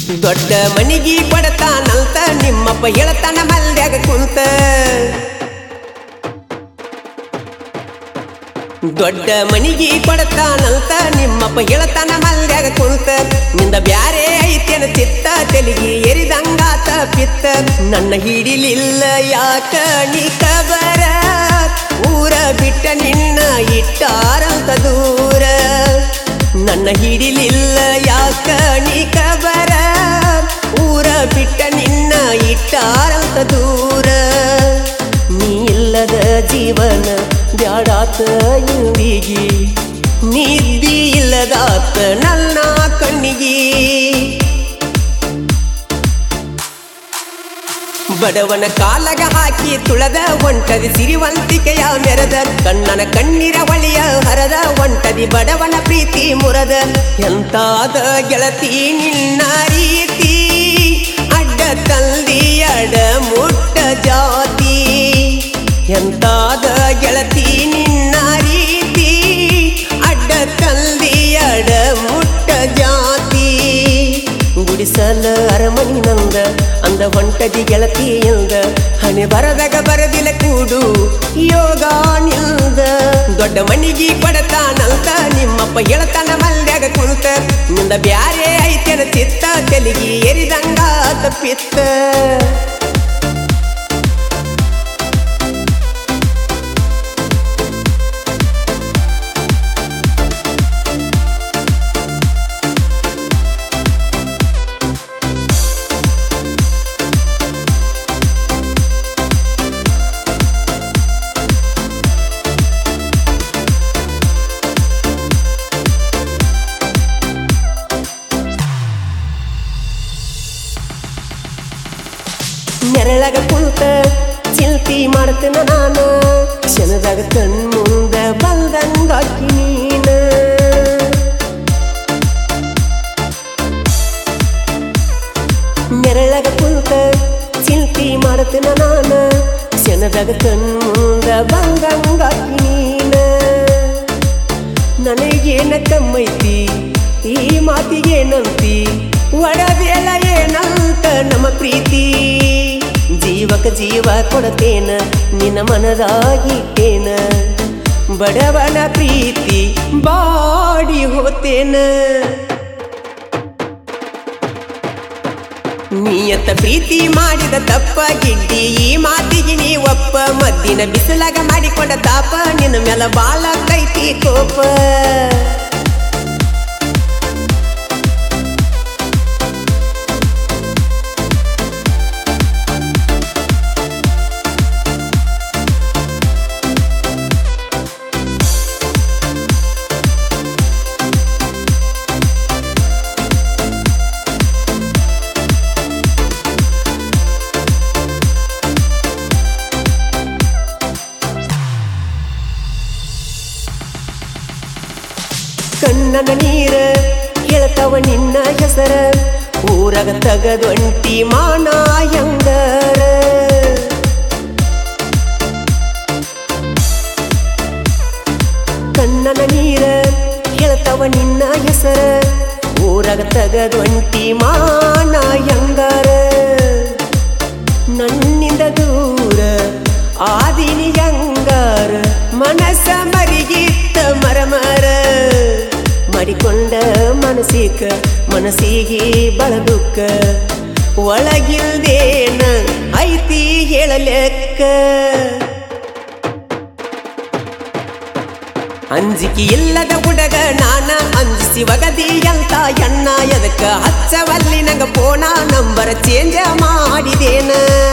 ದೊಡ್ಡ ಮನಿಗಿ ಕೊಡತಾನಂತ ನಿಮ್ಮಪ್ಪ ಹೇಳ್ತಾನ ಮಲ್ಯಾಗ ಕುಂತ ದೊಡ್ಡ ಮನಿಗಿ ಕೊಡತಾನಂತ ನಿಮ್ಮಪ್ಪ ಹೇಳ್ತಾನ ಮಲ್ಯಾಗ ಕುಂತ ನಿಂದ ಬ್ಯಾರೆ ಐತೇನ ಚಿತ್ತ ತೆಲಿಗಿ ಎರಿದಂಗಾತ ಪಿತ್ತ ನನ್ನ ಹಿಡಿಲಿಲ್ಲ ಯಾಕ ನೀ ಕಬರ ಊರ ಬಿಟ್ಟ ನಿನ್ನ ಇಟ್ಟಾರಂತ ದೂರ ನನ್ನ ಹಿಡಿಲಿಲ್ಲ ಯಾಕ ನೀ ಕಬರ ಊರ ಬಿಟ್ಟ ನಿನ್ನ ಇಟ್ಟಾರಂತ ದೂರ ನೀ ಇಲ್ಲದ ಜೀವನ ಬ್ಯಾಡಾತ ಇಂದಿಗಿ ನಿದ್ದಿ ಇಲ್ಲದಾತ ನನ್ನ ಕಣ್ಣಿಗಿ ಬಡವನ ಕಾಲಗ ಹಾಕಿ ತುಳದ ಒಂಟದಿ ಸಿರಿವಂತಿಕೆಯ ಮೆರದ ಕಣ್ಣನ ಕಣ್ಣೀರ ಒಳಿಯ ಹರದ ಒಂಟದಿ ಬಡವನ ಪ್ರೀತಿ ಮುರದ ಎಂತಾದ ಗೆಳತಿ ನಿನ್ನ ರೀತಿ ಅಡ್ಡ ತಂದಿ ಅಡ ಮುಟ್ಟ ಜಾತಿ ಎಂತಾದ ಗೆಳತಿ ನಿನ್ನ ರೀತಿ ಅಡ್ಡ ತಂದಿ ಅಡ ಮುಟ್ಟ ಜಾತಿ ಗುಡಿಸಲ ಅರಮನಿ ನಂದ ಅಂದ ಹೊಂಟದಿ ಗೆಳತಿಯಿಂದ ಹಣೆ ಬರದಾಗ ಬರದಿಲ್ಲ ಕೂಡು ಯೋಗ ನಿಲ್ದ ದೊಡ್ಡ ಮನಿಗಿ ಕೊಡತಾನಂತ ನಿಮ್ಮಪ್ಪ ಹೇಳ್ತಾನ ಮಲ್ಯಾಗ ಕುಂತ ನಿಂದ ಬ್ಯಾರೆ ಐತೇನ ಚಿತ್ತ ತೆಲಿಗಿ ಎರಿದಂಗಾತ ಪಿತ್ತ ನೆರಳಾಗ ಕುಂತ ಚಿಂತಿ ಮಾಡ್ತೇನ ನಾನ ಕ್ಷಣದಾಗ ಕಣ್ ಮುಂದ ಬಂದಂಗಾಕಿ ನೀನ ನೆರಳಾಗ ಕುಂತ ಚಿಂತಿ ಮಾಡ್ತೇನ ನಾನ ಕ್ಷಣದಾಗ ಕಣ್ ಮುಂದ ಬಂದಂಗಾಕಿ ನೀನ ನನಗೇನ ಕಮ್ಮೈತಿ ಈ ಮಾತಿಗೇನಂತಿ ಒಡಬೇಳ ಏನಂತ ನಮ್ಮ ಪ್ರೀತಿ ಜೀವಕ ಜೀವ ಕೊಡತೇನ ನಿನ್ನ ಮನದಾಗಿಟ್ಟೇನ ಬಡವನ ಪ್ರೀತಿ ಬಾಡಿ ಹೋತೇನ ನೀಯತ್ತ ಪ್ರೀತಿ ಮಾಡಿದ ತಪ್ಪ ಗಿಡ್ಡಿ ಈ ಮಾತಿಗೆ ನೀ ಒಪ್ಪ ಮದ್ದಿನ ಬಿಸಿಲಾಗ ಮಾಡಿಕೊಂಡ ತಾಪ ನಿನ್ನ ಮೇಲ ಬಾಳ ಕೈತಿ ಕೋಪ ಕಣ್ಣನ ನೀರ ಹೇಳ್ತಾವ ನಿನ್ನ ಹೆಸರ ಊರಾಗ ತಗದೊಂಟಿ ಮಾನ ಹೆಂಗರ ಕಣ್ಣನ ನೀರ ಹೇಳ್ತಾವ ನಿನ್ನ ಹೆಸರ ಊರಾಗ ತಗದೊಂಟಿ ಮಾನ ಹೆಂಗರ ನನ್ನಿಂದ ದೂರ ಆದಿನಿ ಹೆಂಗಾರ ಮನಸ್ಸ ಮರಿಗಿತ್ತ ಮರಮರ ಮಾಡಿಕೊಂಡ ಮನಸ್ಸಿಗೆ ಬಳದುಕ್ಕ ಒಳಗಿಲ್ದೇನ ಐತಿ ಹೇಳಲೆಕ್ಕ ಅಂಜಿಕೆ ಇಲ್ಲದ ಹುಡುಗ ನಾನ ಅಂಜಿಸಿ ಒಗದಿ ಅಂತ ಎಣ್ಣ ಎದಕ್ಕ ಹಚ್ಚವಲ್ಲಿ ನಂಗ ಫೋನ ನಂಬರ್ ಚೇಂಜ್ ಮಾಡಿದೇನ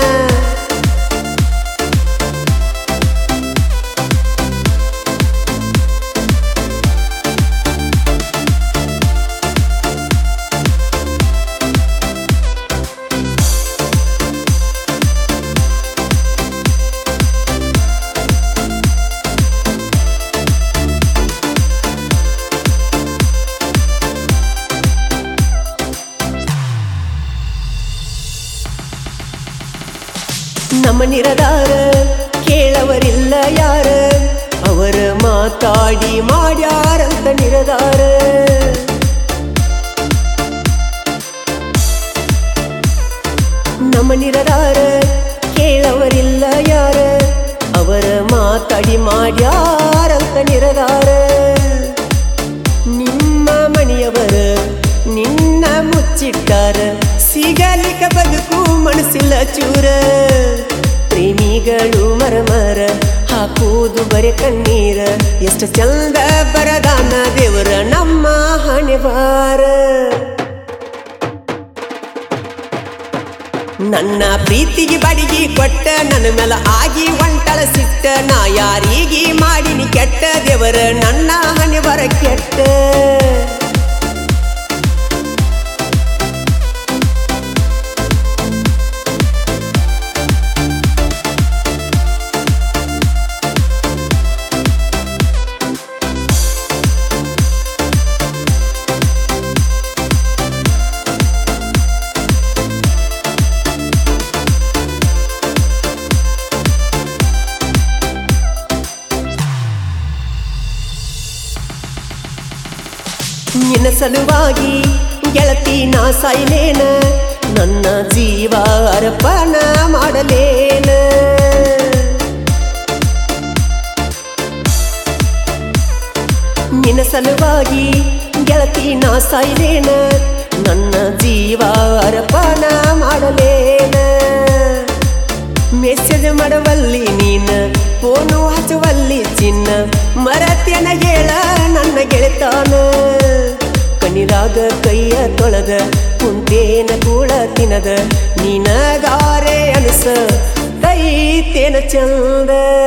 ನಮ್ಮ ನಿರದಾರ ಕೇಳವರಿಲ್ಲ ಯಾರ ಅವರ ಮಾತಾಡಿ ಮಾಡ್ಯಾರಂತ ನಿರದಾರ ಗಾಡಿ ಮಾಡ್ಯಾರಂತ ನಿರದಾರ ನಿಮ್ಮ ಮನೆಯವರ ನಿನ್ನ ಮುಚ್ಚಿಟ್ಟಾರ ಸಿಗಲಿಕ ಬದುಕು ಮನಸ್ಸಿಲ್ಲ ಚೂರ ಪ್ರೇಮಿಗಳು ಮರಮರ ಹಾಕುವುದು ಬರೆ ಕಣ್ಣೀರ ಎಷ್ಟು ಚಂದ ಬರದಾನ ದೇವರ ನಮ್ಮ ಹಣೆಬಾರ ನನ್ನ ಪ್ರೀತಿಗೆ ಬಡಿಗೆ ಕೊಟ್ಟ ನನ್ನ ಮೇಲೆ ಆಗಿ ಒಂಟಳ ಸಿಟ್ಟ ನಾ ಯಾರಿಗೆ ಮಾಡಿನಿ ಕೆಟ್ಟ ದೇವರ ನನ್ನ ಹಣೆಬರ ಕೆಟ್ಟ ನಿನ್ನ ಸಲುವಾಗಿ ಗೆಳತಿ ನಾ ಸಾಯ್ಲೇನ ನನ್ನ ಜೀವ ಅರ್ಪಣ ಮಾಡಲೇನ ನಿನ್ನ ಸಲುವಾಗಿ ಗೆಳತಿ ನಾ ಸಾಯ್ಲೇನ ನನ್ನ ಜೀವ ಅರ್ಪಣ ಮಾಡಲೇನ ಮೆಸೇಜ್ ಮಾಡವಲ್ಲಿ ನೀನ ಫೋನು ಹಚ್ಚುವಲ್ಲಿ ಚಿನ್ನ ಮರತ್ಯನ ಹೇಳ ನನ್ನ ಗೆಳೆತಾನ ಕಣ್ಣಿರಾಗ ಕೈಯ ತೊಳೆದ ಕುಂತೇನ ಕೂಡ ತಿನ್ನದ ನೀನಗಾರೆ ಅನಸ ಕೈತೇನ ಚಂದ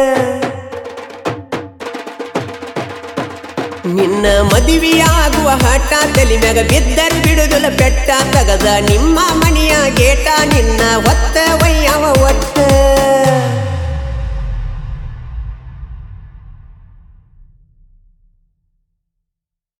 ನಿನ್ನ ಮದುವೆಯಾಗುವ ಹಠ ತಲೆ ಮ್ಯಾಗ ಬಿದ್ದರ್ ಬಿಡುದಿಲ್ಲ ಬೆಟ್ಟ ತಗದ ನಿಮ್ಮ ಮನೆಯ ಗೇಟ ನಿನ್ನ ಹೊತ್ತ ವಯ್ಯವ ಒಟ್ಟ